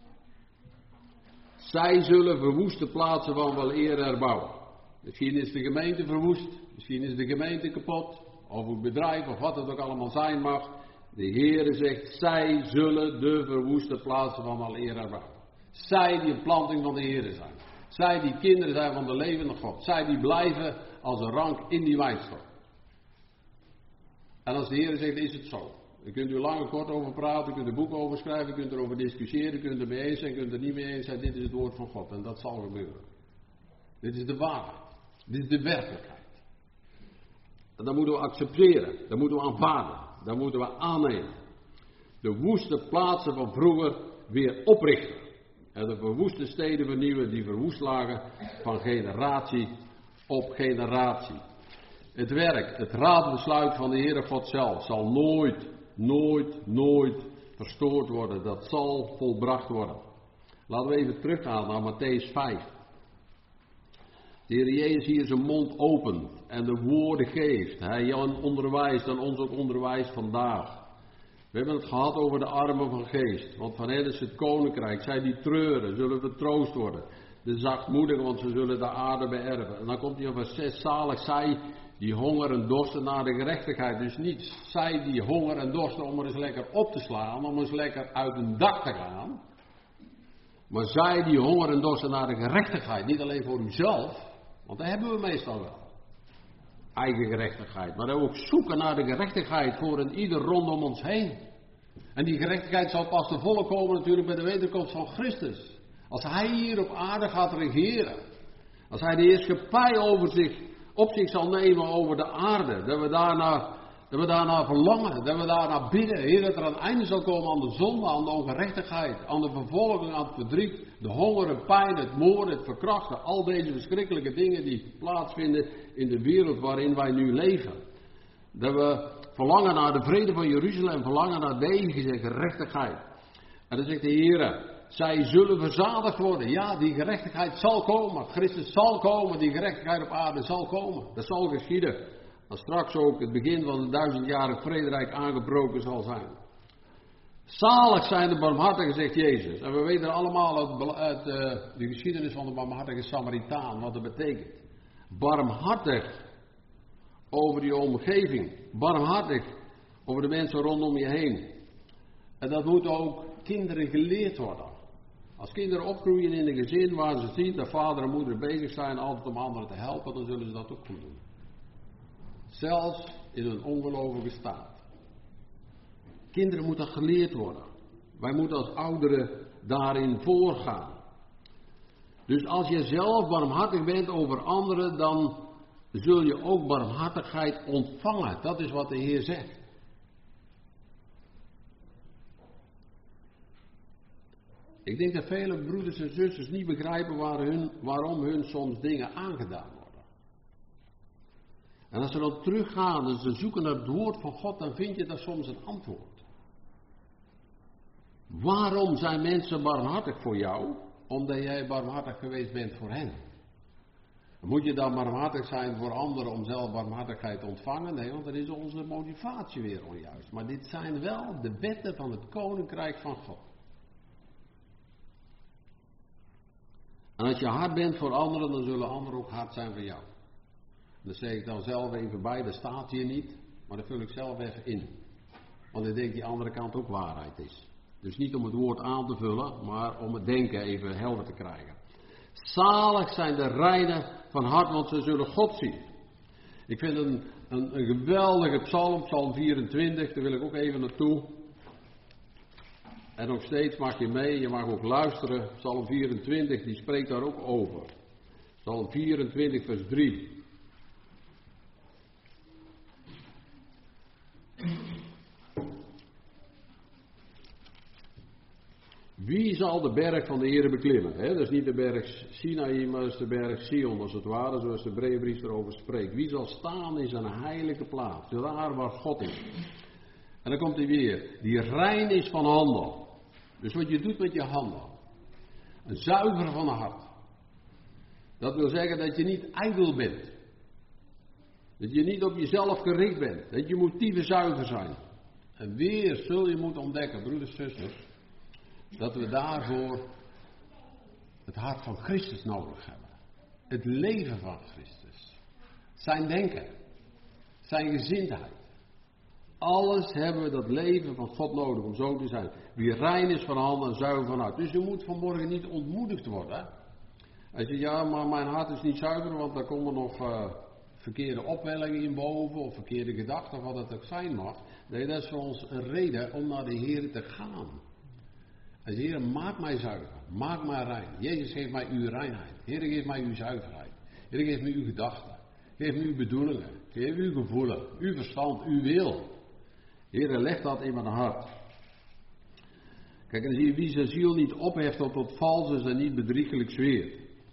Zij zullen verwoeste plaatsen van wel eer herbouwen. Misschien is de gemeente verwoest, misschien is de gemeente kapot, of het bedrijf, of wat het ook allemaal zijn mag. De Heere zegt, zij zullen de verwoeste plaatsen van wel eer herbouwen. Zij die een planting van de Heer zijn. Zij die kinderen zijn van de levende God. Zij die blijven als een rank in die wijnstok. En als de Heer zegt, is het zo. Je kunt er lang en kort over praten, je kunt er boeken over schrijven, je kunt erover discussiëren, je kunt er mee eens zijn, je kunt er niet mee eens zijn. Dit is het woord van God en dat zal gebeuren. Dit is de waarheid. Dit is de werkelijkheid. En dat moeten we accepteren, dat moeten we aanvaarden, dat moeten we aannemen. De woeste plaatsen van vroeger weer oprichten. En de verwoeste steden vernieuwen die verwoest lagen van generatie op generatie. Het werk, het raadbesluit van de Heere God zelf zal nooit verstoord worden. Dat zal volbracht worden. Laten we even teruggaan naar Mattheüs 5. De Heer Jezus hier zijn mond opent en de woorden geeft. Hij onderwijst en ons ook onderwijst vandaag. We hebben het gehad over de armen van geest. Want van hen is het koninkrijk. Zij die treuren zullen vertroost worden. De zachtmoedigen, want ze zullen de aarde beërven. En dan komt hij op vers 6. Zalig zij die honger en dorsten naar de gerechtigheid. Dus niet zij die honger en dorsten om er eens lekker op te slaan. Om eens lekker uit een dak te gaan. Maar zij die honger en dorsten naar de gerechtigheid. Niet alleen voor uzelf. Want dat hebben we meestal wel. Eigen gerechtigheid. Maar ook zoeken naar de gerechtigheid voor een ieder rondom ons heen. En die gerechtigheid zal pas te volle komen natuurlijk bij de wederkomst van Christus. Als hij hier op aarde gaat regeren. Als hij de heerschappij op zich zal nemen over de aarde. Dat we daarna verlangen. Dat we daarna bidden. Heer, dat er een einde zal komen aan de zonde, aan de ongerechtigheid. Aan de vervolging, aan het verdriet. De honger, de pijn, het moorden, het verkrachten. Al deze verschrikkelijke dingen die plaatsvinden in de wereld waarin wij nu leven. Dat we verlangen naar de vrede van Jeruzalem. Verlangen naar de eeuwige gerechtigheid. En dan zegt de Heer, zij zullen verzadigd worden. Ja, die gerechtigheid zal komen. Christus zal komen. Die gerechtigheid op aarde zal komen. Dat zal geschieden. Als straks ook het begin van het 1000-jarig vrederijk aangebroken zal zijn. Zalig zijn de barmhartigen, zegt Jezus. En we weten allemaal uit de geschiedenis van de barmhartige Samaritaan wat dat betekent. Barmhartig over die omgeving. Barmhartig over de mensen rondom je heen. En dat moet ook kinderen geleerd worden. Als kinderen opgroeien in een gezin waar ze zien dat vader en moeder bezig zijn altijd om anderen te helpen, dan zullen ze dat ook goed doen. Zelfs in een ongelovige staat. Kinderen moeten geleerd worden. Wij moeten als ouderen daarin voorgaan. Dus als je zelf barmhartig bent over anderen, dan zul je ook barmhartigheid ontvangen. Dat is wat de Heer zegt. Ik denk dat vele broeders en zusters niet begrijpen waarom hun soms dingen aangedaan worden. En als ze dan teruggaan en ze zoeken naar het woord van God, dan vind je daar soms een antwoord. Waarom zijn mensen barmhartig voor jou? Omdat jij barmhartig geweest bent voor hen. Moet je dan barmhartig zijn voor anderen om zelf barmhartigheid te ontvangen? Nee, want dan is onze motivatie weer onjuist. Maar dit zijn wel de wetten van het koninkrijk van God. En als je hard bent voor anderen, dan zullen anderen ook hard zijn voor jou. Dat zeg ik dan zelf even bij, dat staat hier niet, maar dat vul ik zelf even in. Want ik denk die andere kant ook waarheid is. Dus niet om het woord aan te vullen, maar om het denken even helder te krijgen. Zalig zijn de reinen van hart, want ze zullen God zien. Ik vind een geweldige psalm, psalm 24, daar wil ik ook even naartoe. En nog steeds mag je mee, je mag ook luisteren. Psalm 24, die spreekt daar ook over. Psalm 24, vers 3. Wie zal de berg van de Heere beklimmen? Dat is niet de berg Sinaï, maar dat is de berg Sion, als het ware, zoals de Hebreeënbrief erover spreekt. Wie zal staan in zijn heilige plaats, daar waar God is. En dan komt hij weer, die rein is van handel. Dus wat je doet met je handen. Een zuiver van hart. Dat wil zeggen dat je niet ijdel bent. Dat je niet op jezelf gericht bent. Dat je motieven zuiver zijn. En weer zul je moeten ontdekken, broeders en zusters, dat we daarvoor het hart van Christus nodig hebben. Het leven van Christus. Zijn denken. Zijn gezindheid. Alles hebben we dat leven van God nodig om zo te zijn. Wie rein is van hand en zuiver van hart. Dus je moet vanmorgen niet ontmoedigd worden. Hij zegt, ja, maar mijn hart is niet zuiver, want daar komen nog verkeerde opwellingen in boven, of verkeerde gedachten, of wat het ook zijn mag. Nee, dat is voor ons een reden om naar de Heer te gaan. Hij zegt, Heer, maak mij zuiver, maak mij rein. Jezus geeft mij uw reinheid. Heer, geef mij uw zuiverheid. Heer, geef mij uw gedachten. Geef me uw bedoelingen. Geef uw gevoelen, uw verstand, uw wil. Heer, leg dat in mijn hart. Kijk, en dan zie je wie zijn ziel niet opheft tot valses en niet bedriegelijk zweert.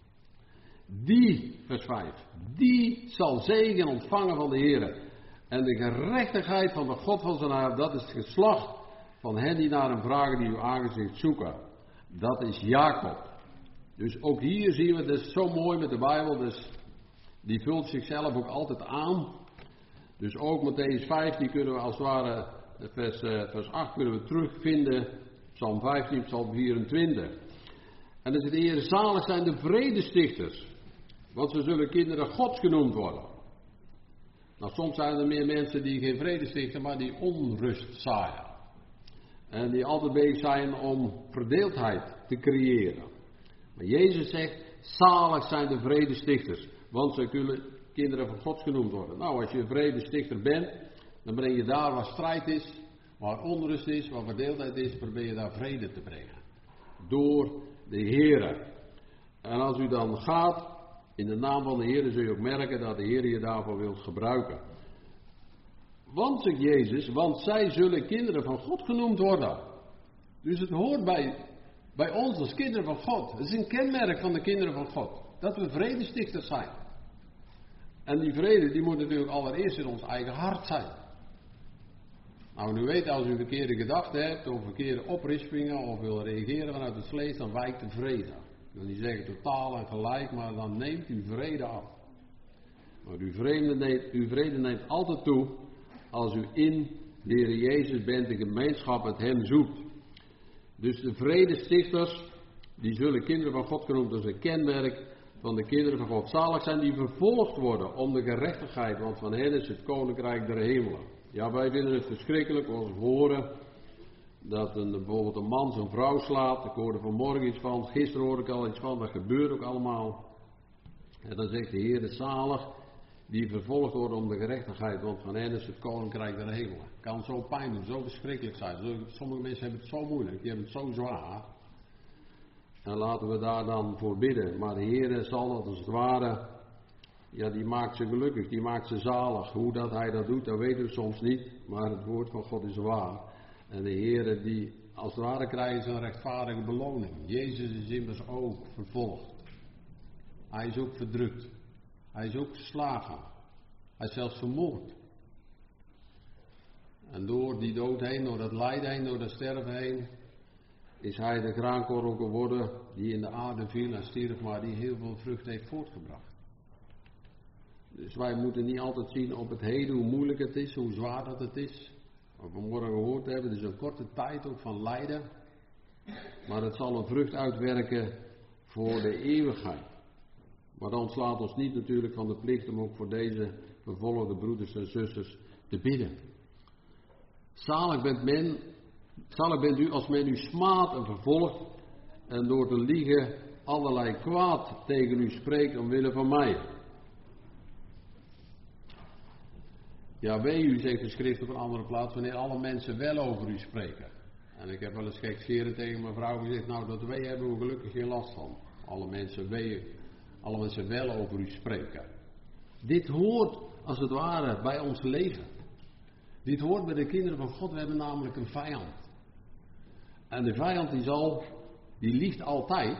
Die, vers 5, die zal zegen ontvangen van de Heer. En de gerechtigheid van de God van zijn haar, dat is het geslacht van hen die naar hem vragen, die uw aangezicht zoeken. Dat is Jacob. Dus ook hier zien we, het is zo mooi met de Bijbel, dus die vult zichzelf ook altijd aan. Dus ook Mattheüs 5, die kunnen we als het ware, vers 8 kunnen we terugvinden, Psalm 15, Psalm 24. En dan zegt de Heer, zalig zijn de vredestichters, want ze zullen kinderen Gods genoemd worden. Nou, soms zijn er meer mensen die geen vrede stichten, maar die onrust zaaien. En die altijd bezig zijn om verdeeldheid te creëren. Maar Jezus zegt, zalig zijn de vredestichters, want ze kunnen kinderen van God genoemd worden. Nou, als je een vredestichter bent, dan breng je daar waar strijd is, waar onrust is, waar verdeeldheid is, probeer je daar vrede te brengen. Door de Heere. En als u dan gaat, in de naam van de Heere, zul je ook merken dat de Heer je daarvoor wilt gebruiken. Want, zegt Jezus, want zij zullen kinderen van God genoemd worden. Dus het hoort bij ons als kinderen van God. Het is een kenmerk van de kinderen van God. Dat we vredestichters zijn. En die vrede, die moet natuurlijk allereerst in ons eigen hart zijn. Nou, u weet, als u verkeerde gedachten hebt, of verkeerde oprispingen, of wil reageren vanuit het vlees, dan wijkt de vrede. Ik wil niet zeggen totaal en gelijk, maar dan neemt uw vrede af. Maar uw vrede neemt altijd toe als u in de Heer Jezus bent, de gemeenschap met hem zoekt. Dus de vredestichters, die zullen kinderen van God genoemd, dat is een kenmerk van de kinderen van God. Zalig zijn die vervolgd worden om de gerechtigheid, want van hen is het koninkrijk der hemelen. Ja, wij vinden het verschrikkelijk als we horen dat bijvoorbeeld een man zijn vrouw slaat. Ik hoorde vanmorgen iets van, gisteren hoorde ik al iets van, dat gebeurt ook allemaal. En dan zegt de Heer, zalig die vervolgd worden om de gerechtigheid, want van hen is het koninkrijk der hemelen. Kan zo pijn doen, zo verschrikkelijk zijn. Sommige mensen hebben het zo moeilijk, die hebben het zo zwaar. En laten we daar dan voor bidden. Maar de Heer zal dat als het ware, ja, die maakt ze gelukkig, die maakt ze zalig. Hoe dat hij dat doet, dat weten we soms niet. Maar het woord van God is waar. En de Heer, die als het ware krijgen ze een rechtvaardige beloning. Jezus is immers ook vervolgd. Hij is ook verdrukt. Hij is ook geslagen. Hij is zelfs vermoord. En door die dood heen, door dat lijden heen, door dat sterven heen, is hij de graankorrel geworden die in de aarde viel en stierf, maar die heel veel vrucht heeft voortgebracht. Dus wij moeten niet altijd zien op het heden hoe moeilijk het is, hoe zwaar dat het is. Wat we vanmorgen gehoord hebben, het is een korte tijd ook van lijden. Maar het zal een vrucht uitwerken voor de eeuwigheid. Maar dan slaat ons niet natuurlijk van de plicht om ook voor deze vervolgde broeders en zusters te bidden. Zalig bent u als men u smaadt en vervolgt en door te liegen allerlei kwaad tegen u spreekt omwille van mij. Ja, wee u, zegt de schrift op een andere plaats, wanneer alle mensen wel over u spreken. En ik heb wel eens gekscherend tegen mijn vrouw gezegd, nou dat wee hebben we gelukkig geen last van. Alle mensen wel over u spreken. Dit hoort als het ware bij ons leven. Dit hoort bij de kinderen van God. We hebben namelijk een vijand. En de vijand die liegt altijd.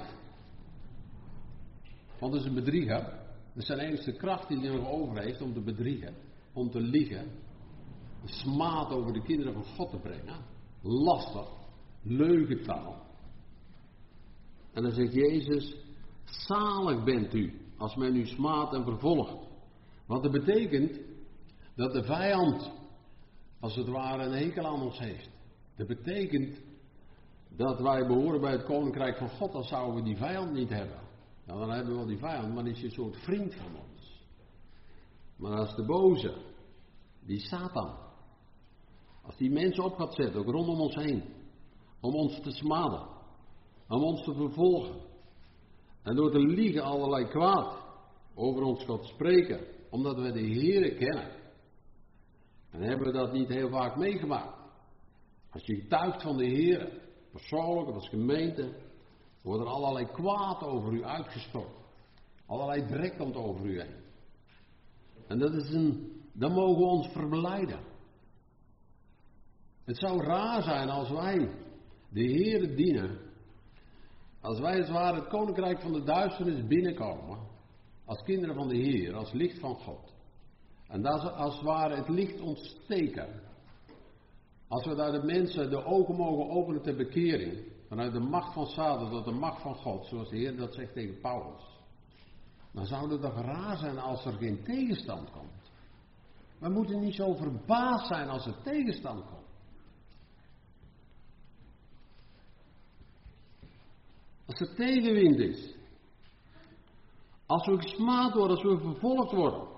Want het is een bedrieger. Dat is zijn enige kracht die hij nog over heeft om te bedriegen. Om te liegen. Een smaad over de kinderen van God te brengen. Lastig. Leugentaal. En dan zegt Jezus, zalig bent u als men u smaadt en vervolgt. Want dat betekent dat de vijand als het ware een hekel aan ons heeft. Dat betekent dat wij behoren bij het koninkrijk van God, dan zouden we die vijand niet hebben. Nou, dan hebben we wel die vijand, maar dan is hij een soort vriend van ons. Maar als de boze, die Satan, Als die mensen op gaat zetten, ook rondom ons heen. Om ons te smaden. Om ons te vervolgen. En door te liegen allerlei kwaad over ons gaat spreken. Omdat we de Heere kennen. En hebben we dat niet heel vaak meegemaakt. Als je getuigt van de Heere, persoonlijk of als gemeente, wordt er allerlei kwaad over u uitgesproken. Allerlei drek komt over u heen. En dan mogen we ons verblijden. Het zou raar zijn als wij de Heere dienen. Als wij als het ware het koninkrijk van de duisternis binnenkomen. Als kinderen van de Heer, als licht van God. En dat als het ware het licht ontsteken. Als we daar de mensen de ogen mogen openen ter bekering. Vanuit de macht van Satan tot de macht van God. Zoals de Heer dat zegt tegen Paulus. Dan zou het toch raar zijn als er geen tegenstand komt. We moeten niet zo verbaasd zijn als er tegenstand komt. Als er tegenwind is. Als we gesmaad worden, als we vervolgd worden.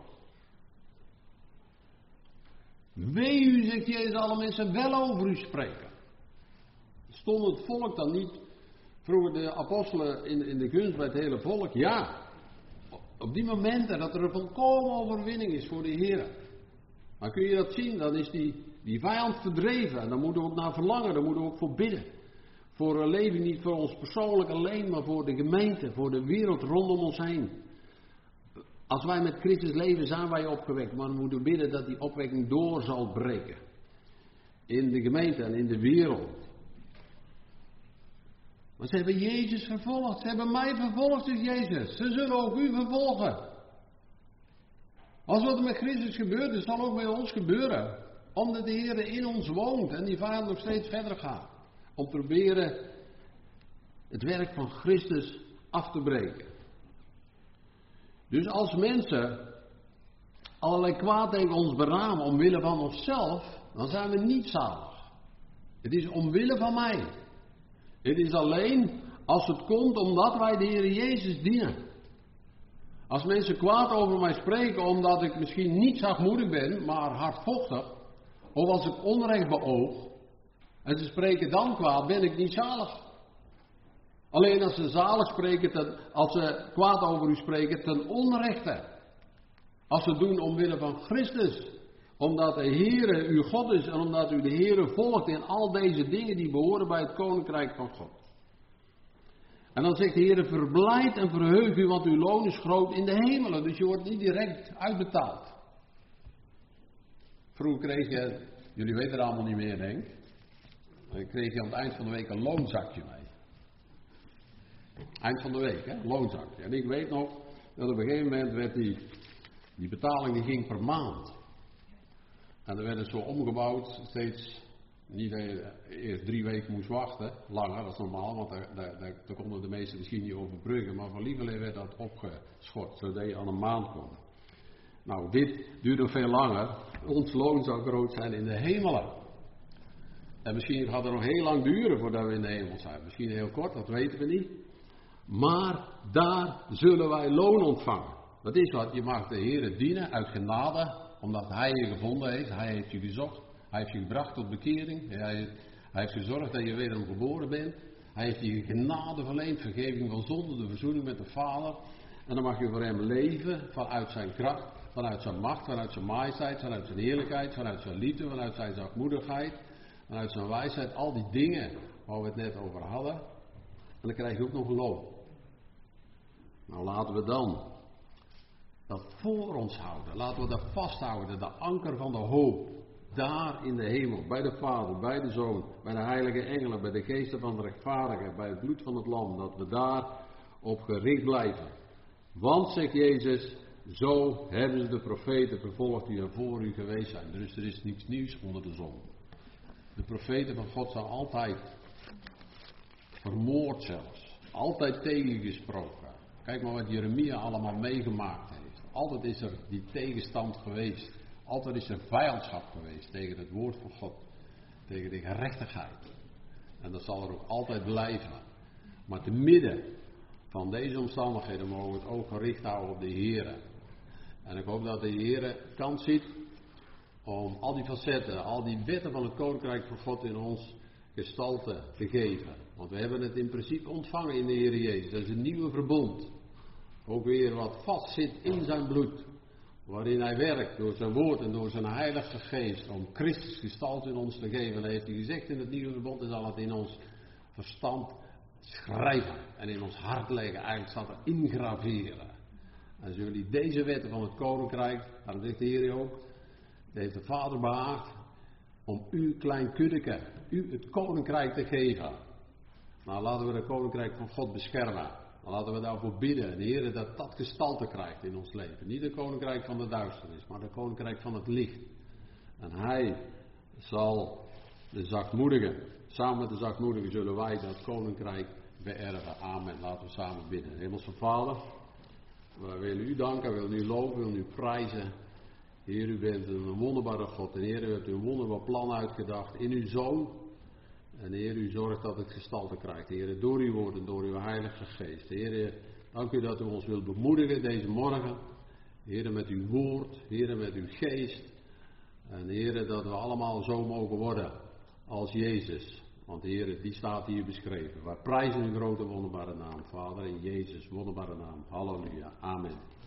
Wee u, zegt Jezus, alle mensen wel over u spreken. Stond het volk dan niet, vroegen de apostelen in de gunst bij het hele volk? Ja, op die momenten dat er een volkomen overwinning is voor de Heer. Maar kun je dat zien, dan is die vijand verdreven. En daar moeten we ook naar verlangen, daar moeten we ook voor bidden. Voor een leven niet voor ons persoonlijk alleen, maar voor de gemeente, voor de wereld rondom ons heen. Als wij met Christus leven, zijn wij opgewekt. Maar we moeten bidden dat die opwekking door zal breken. In de gemeente en in de wereld. Maar ze hebben Jezus vervolgd. Ze hebben mij vervolgd, zegt Jezus. Ze zullen ook u vervolgen. Als wat er met Christus gebeurt, dat zal ook met ons gebeuren. Omdat de Heer in ons woont en die vijand nog steeds verder gaat. Om te proberen het werk van Christus af te breken. Dus als mensen allerlei kwaad tegen ons beramen omwille van onszelf, dan zijn we niet zalig. Het is omwille van mij. Het is alleen als het komt omdat wij de Heer Jezus dienen. Als mensen kwaad over mij spreken omdat ik misschien niet zachtmoedig ben, maar hardvochtig, of als ik onrecht beoog, en ze spreken dan kwaad, ben ik niet zalig. Alleen als ze zalig spreken, als ze kwaad over u spreken, ten onrechte. Als ze doen omwille van Christus. Omdat de Heere uw God is en omdat u de Heere volgt in al deze dingen die behoren bij het koninkrijk van God. En dan zegt de Heere, verblijd en verheug u, want uw loon is groot in de hemelen. Dus je wordt niet direct uitbetaald. Vroeger kreeg je, jullie weten het allemaal niet meer denk ik. Dan kreeg je aan het eind van de week een loonzakje mee. Eind van de week, hè, loonzakje. En ik weet nog dat op een gegeven moment werd die betaling die ging per maand. En er werd het zo omgebouwd, steeds niet dat je eerst 3 weken moest wachten, langer, dat is normaal, want daar konden de meesten misschien niet overbruggen, maar van lieverlee werd dat opgeschort, zodat je aan een maand kon. Nou, dit duurt nog veel langer. Ons loon zou groot zijn in de hemelen. En misschien gaat het nog heel lang duren voordat we in de hemel zijn. Misschien heel kort, dat weten we niet. Maar daar zullen wij loon ontvangen. Dat is wat, je mag de Heere dienen uit genade, omdat Hij je gevonden heeft. Hij heeft je gezocht. Hij heeft je gebracht tot bekering. Hij heeft gezorgd dat je wederom geboren bent. Hij heeft je genade verleend, vergeving van zonde, de verzoening met de Vader. En dan mag je voor Hem leven vanuit Zijn kracht, vanuit Zijn macht, vanuit Zijn majesteit, vanuit Zijn heerlijkheid, vanuit Zijn liefde, vanuit Zijn zachtmoedigheid, vanuit Zijn wijsheid. Al die dingen waar we het net over hadden. En dan krijg je ook nog een loon. Nou, laten we dan dat voor ons houden. Laten we dat vasthouden. De anker van de hoop. Daar in de hemel. Bij de Vader, bij de Zoon, bij de heilige engelen, bij de geesten van de rechtvaardigen, bij het bloed van het lam. Dat we daar op gericht blijven. Want, zegt Jezus, zo hebben ze de profeten vervolgd die er voor u geweest zijn. Dus er is niets nieuws onder de zon. De profeten van God zijn altijd vermoord zelfs. Altijd tegengesproken. Kijk maar wat Jeremia allemaal meegemaakt heeft. Altijd is er die tegenstand geweest. Altijd is er vijandschap geweest tegen het woord van God. Tegen de gerechtigheid. En dat zal er ook altijd blijven. Maar te midden van deze omstandigheden mogen we het oog gericht houden op de Heere. En ik hoop dat de Heere kans ziet om al die facetten, al die wetten van het Koninkrijk van God in ons gestalte te geven. Want we hebben het in principe ontvangen in de Heer Jezus. Dat is een nieuwe verbond. Ook weer wat vast zit in zijn bloed. Waarin hij werkt door zijn woord en door zijn heilige geest. Om Christus gestalte in ons te geven. En heeft hij gezegd in het nieuwe verbond. Hij zal het in ons verstand schrijven. En in ons hart leggen. Eigenlijk staat er ingraveren. En zullen jullie deze wetten van het Koninkrijk. Daarom zegt de Heer ook. Het heeft de Vader behaagd. Om u klein kuddeke. U het Koninkrijk te geven. Nou, laten we het Koninkrijk van God beschermen. Dan laten we daarvoor bidden. En de Heer dat gestalte krijgt in ons leven. Niet het Koninkrijk van de duisternis. Maar het Koninkrijk van het licht. En Hij zal de zachtmoedigen. Samen met de zachtmoedigen zullen wij dat Koninkrijk beërven. Amen. Laten we samen bidden. Hemelse Vader. Wij willen u danken. We willen u loven. We willen u prijzen. Heer, u bent een wonderbare God. En Heer, u hebt een wonderbaar plan uitgedacht in uw Zoon. En Heer, u zorgt dat het gestalte krijgt. Heer, door uw woord en door uw heilige geest. Heer, dank u dat u ons wilt bemoedigen deze morgen. Heer, met uw woord. Heer, met uw geest. En Heer, dat we allemaal zo mogen worden als Jezus. Want Heer, die staat hier beschreven. Wij prijzen uw grote wonderbare naam. Vader, in Jezus wonderbare naam. Halleluja. Amen.